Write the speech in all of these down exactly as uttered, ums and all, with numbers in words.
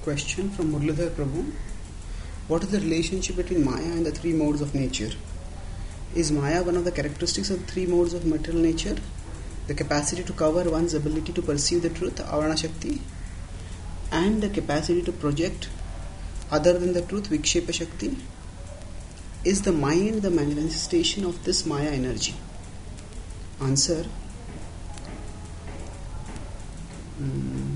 Question from Muralidhar Prabhu. What is the relationship between Maya and the three modes of nature? Is Maya one of the characteristics of the three modes of material nature? The capacity to cover one's ability to perceive the truth, Avarana Shakti, and the capacity to project other than the truth, Vikshepa Shakti? Is the mind the manifestation of this Maya energy? Answer. Hmm.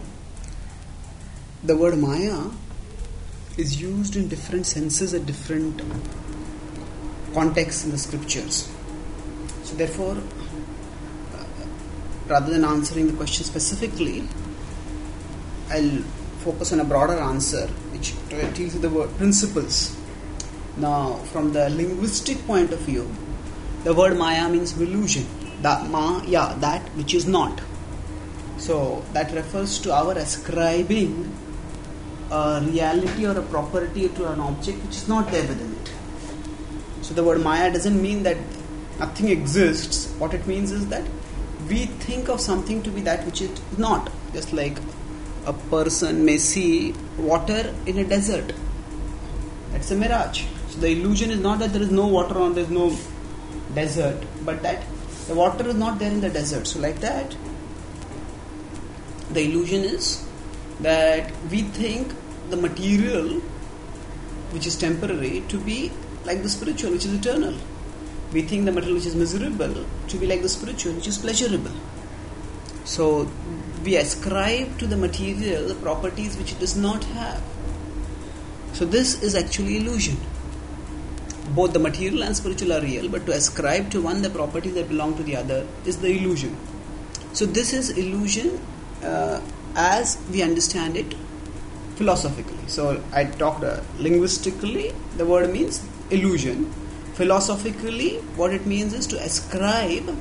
The word Maya is used in different senses at different contexts in the scriptures. So therefore, uh, rather than answering the question specifically, I'll focus on a broader answer which deals with the word principles. Now, from the linguistic point of view, the word Maya means illusion. That Maya, that which is not. So that refers to our ascribing a reality or a property to an object which is not there within it. So the word Maya doesn't mean that nothing exists. What it means is that we think of something to be that which it is not. Just like a person may see water in a desert. That's a mirage. So the illusion is not that there is no water or there is no desert, but that the water is not there in the desert. So like that, the illusion is that we think the material which is temporary to be like the spiritual which is eternal. We think the material which is miserable to be like the spiritual which is pleasurable. So we ascribe to the material the properties which it does not have. So this is actually illusion. Both the material and spiritual are real, but to ascribe to one the properties that belong to the other is the illusion. So this is illusion uh, as we understand it philosophically. So I talked uh, linguistically, the word means illusion. Philosophically, what it means is to ascribe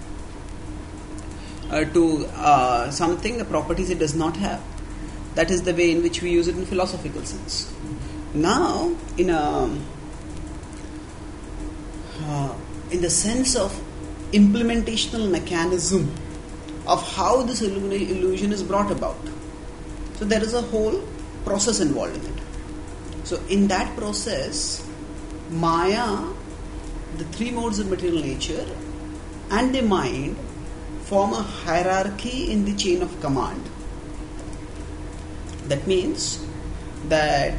uh, to uh, something the properties it does not have. That is the way in which we use it in philosophical sense. Now, in a uh, in the sense of implementational mechanism of how this illusion is brought about. So there is a whole process involved in it. So in that process, Maya, the three modes of material nature, and the mind form a hierarchy in the chain of command. That means that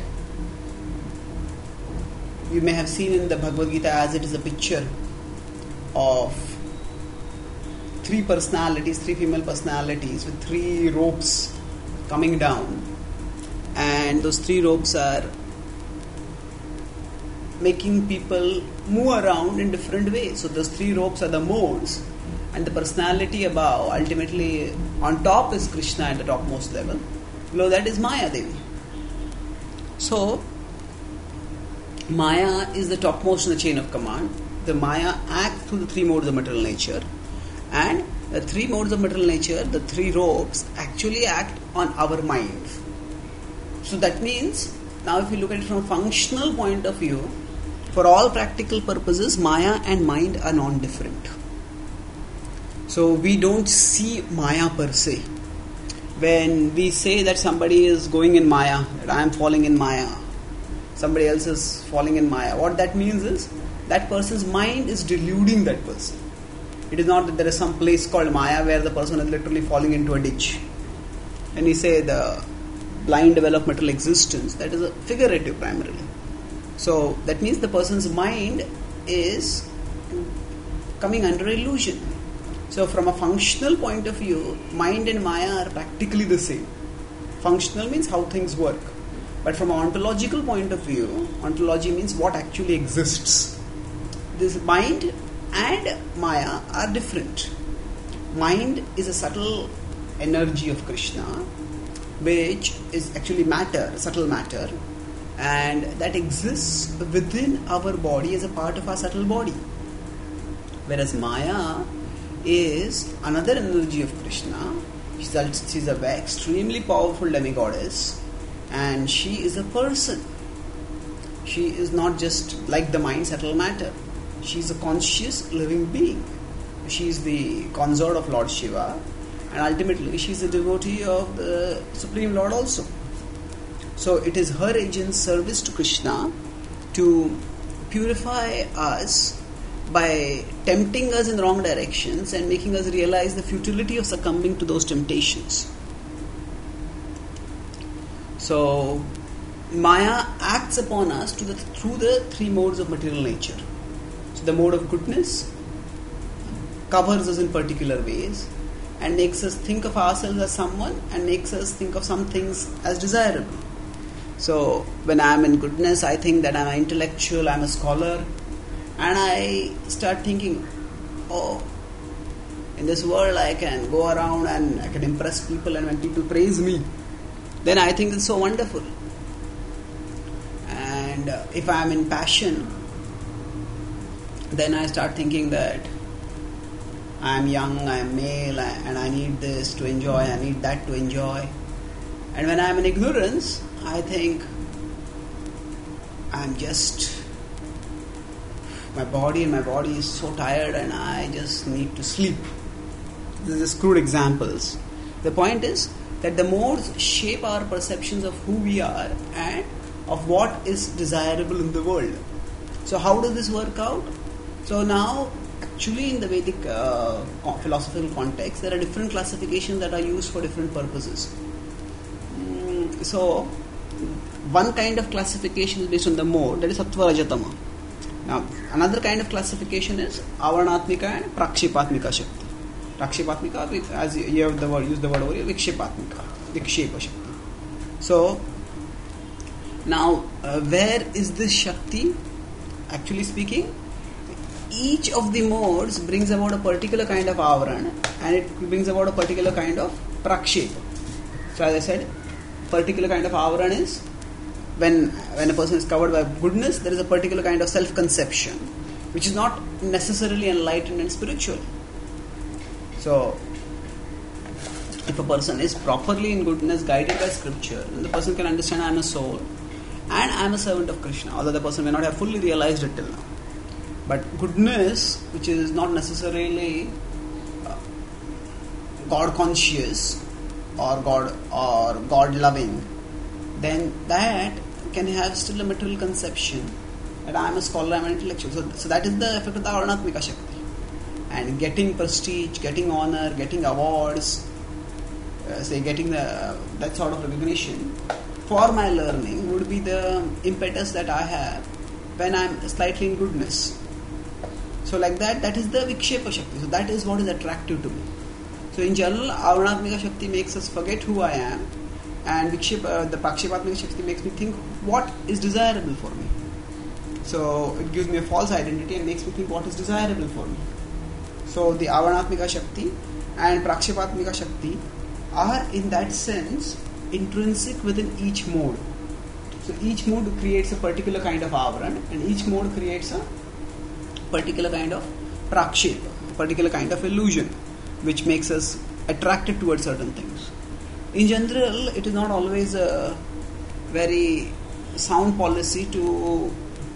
you may have seen in the Bhagavad Gita as it is a picture of three personalities, three female personalities with three ropes coming down, and those three ropes are making people move around in different ways. So those three ropes are the modes, and the personality above, ultimately on top is Krishna at the topmost level, below that is Maya Devi. So Maya is the topmost in the chain of command. The Maya acts through the three modes of material nature, and the three modes of material nature, the three ropes, actually act on our mind. So that means, now if you look at it from a functional point of view, for all practical purposes, Maya and mind are non-different. So we don't see Maya per se. When we say that somebody is going in Maya, that I am falling in Maya, somebody else is falling in Maya, what that means is that person's mind is deluding that person. It is not that there is some place called Maya where the person is literally falling into a ditch. When we say the blind developmental existence, that is a figurative primarily. So that means the person's mind is coming under illusion. So from a functional point of view, mind and Maya are practically the same. Functional means how things work. But from an ontological point of view, ontology means what actually exists. This mind and Maya are different. Mind is a subtle energy of Krishna, which is actually matter, subtle matter, and that exists within our body as a part of our subtle body. Whereas Maya is another energy of Krishna. She's a, she's a extremely powerful demigoddess, and she is a person. She is not just like the mind, subtle matter. She is a conscious living being. She is the consort of Lord Shiva, and ultimately she is a devotee of the Supreme Lord also. So it is her agent's service to Krishna to purify us by tempting us in wrong directions and making us realize the futility of succumbing to those temptations. So Maya acts upon us to the, through the three modes of material nature. So the mode of goodness covers us in particular ways and makes us think of ourselves as someone and makes us think of some things as desirable. So when I am in goodness, I think that I am an intellectual, I am a scholar, and I start thinking, oh, in this world I can go around and I can impress people, and when people praise me, then I think it's so wonderful. And uh, if I am in passion, then I start thinking that I am young, I am male, and I need this to enjoy, I need that to enjoy. And when I am in ignorance, I think I am just, my body and my body is so tired and I just need to sleep. These are crude examples. The point is that the modes shape our perceptions of who we are and of what is desirable in the world. So how does this work out? So now, actually in the Vedic uh, philosophical context, there are different classifications that are used for different purposes. Mm, so, one kind of classification is based on the mode, that is Sattva Rajatama. Now, another kind of classification is Avarnatmika and Prakshipatmika Shakti. Prakshipatmika, as you have the word, use the word over here, Vikshepatmika, Vikshepa Shakti. So, now, uh, where is this Shakti? Actually speaking, each of the modes brings about a particular kind of avaran and it brings about a particular kind of prakshepa. So as I said, particular kind of avaran is when when a person is covered by goodness, there is a particular kind of self-conception which is not necessarily enlightened and spiritual. So if a person is properly in goodness, guided by scripture, then the person can understand I am a soul and I am a servant of Krishna, although the person may not have fully realized it till now. But goodness, which is not necessarily uh, God conscious or God or God loving, then that can have still a material conception that I am a scholar, I am an intellectual. So, so that is the effect of the Avarnatmika Shakti. And getting prestige, getting honor, getting awards, uh, say getting the uh, that sort of recognition for my learning would be the impetus that I have when I am slightly in goodness. So like that, that is the Vikshepa Shakti. So that is what is attractive to me. So in general, Avarnatmika Shakti makes us forget who I am, and Vikshepa, uh, the Prakshipatmika Shakti makes me think what is desirable for me. So it gives me a false identity and makes me think what is desirable for me. So the Avarnatmika Shakti and Prakshipatmika Shakti are in that sense intrinsic within each mode. So each mode creates a particular kind of avaran and each mode creates a particular kind of prakshepa, a particular kind of illusion which makes us attracted towards certain things. In general, it is not always a very sound policy to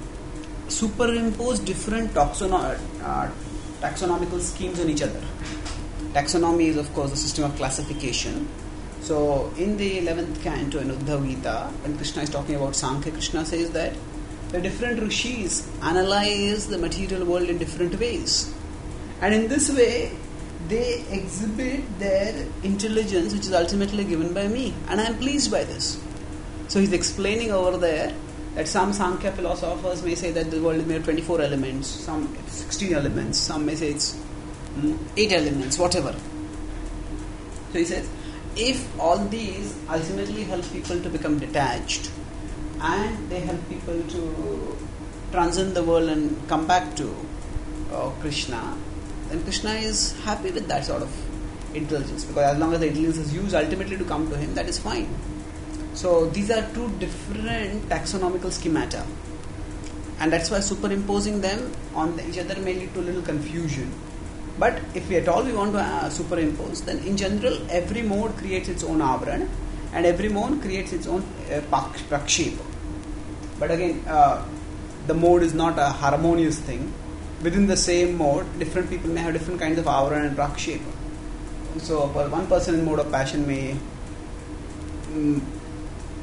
superimpose different taxono- uh, taxonomical schemes on each other. Taxonomy is of course a system of classification. So in the eleventh canto in Uddhava Gita, when Krishna is talking about Sankhya, Krishna says that the different rishis analyze the material world in different ways. And in this way, they exhibit their intelligence which is ultimately given by me. And I am pleased by this. So he's explaining over there that some Sankhya philosophers may say that the world is made of twenty-four elements, some sixteen elements, some may say it's mm, eight elements, whatever. So he says, if all these ultimately help people to become detached and they help people to transcend the world and come back to uh, Krishna, then Krishna is happy with that sort of intelligence, because as long as the intelligence is used ultimately to come to him, that is fine. So these are two different taxonomical schemata, and that's why superimposing them on each other may lead to a little confusion. But if we at all we want to uh, superimpose, then in general every mode creates its own avaran and every mode creates its own uh, prakshepa. But again, uh, the mode is not a harmonious thing. Within the same mode, different people may have different kinds of avaran and prakshepa. So one person in mode of passion may um,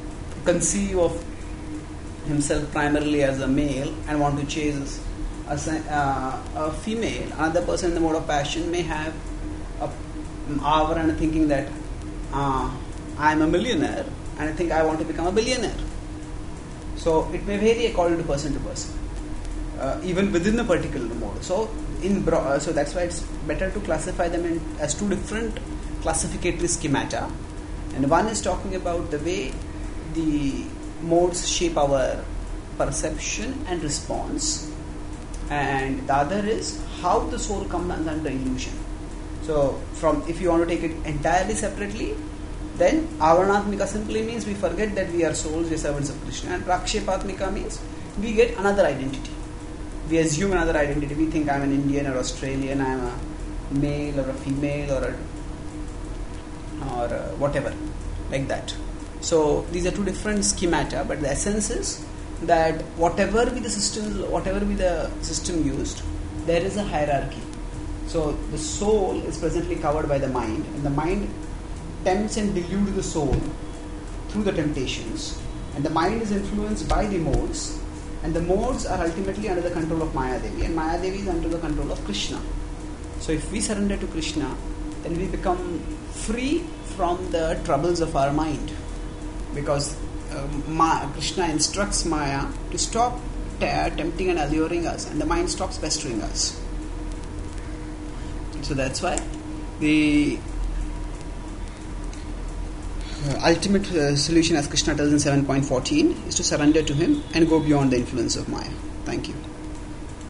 conceive of himself primarily as a male and want to chase a, uh, a female. Another person in the mode of passion may have a hour and thinking that uh, I am a millionaire and I think I want to become a billionaire. So it may vary according to person to person, uh, even within a particular mode. So in bro- uh, so that's why it's better to classify them in as two different classificatory schemata. And one is talking about the way the modes shape our perception and response, and the other is how the soul comes under illusion. So from if you want to take it entirely separately, then Avarnatmika simply means we forget that we are souls, we are servants of Krishna, and Prakshepatmika means we get another identity. We assume another identity. We think I'm an Indian or Australian, I'm a male or a female or a, or a whatever, like that. So these are two different schemata, but the essence is that whatever be the system, whatever be the system used, there is a hierarchy. So the soul is presently covered by the mind, and the mind tempts and deludes the soul through the temptations, and the mind is influenced by the modes, and the modes are ultimately under the control of Maya Devi, and Maya Devi is under the control of Krishna. So if we surrender to Krishna, then we become free from the troubles of our mind, because uh, Ma- Krishna instructs Maya to stop t- tempting and alluring us, and the mind stops pestering us. So that's why the uh, ultimate uh, solution, as Krishna tells in seven point fourteen, is to surrender to him and go beyond the influence of Maya. Thank you.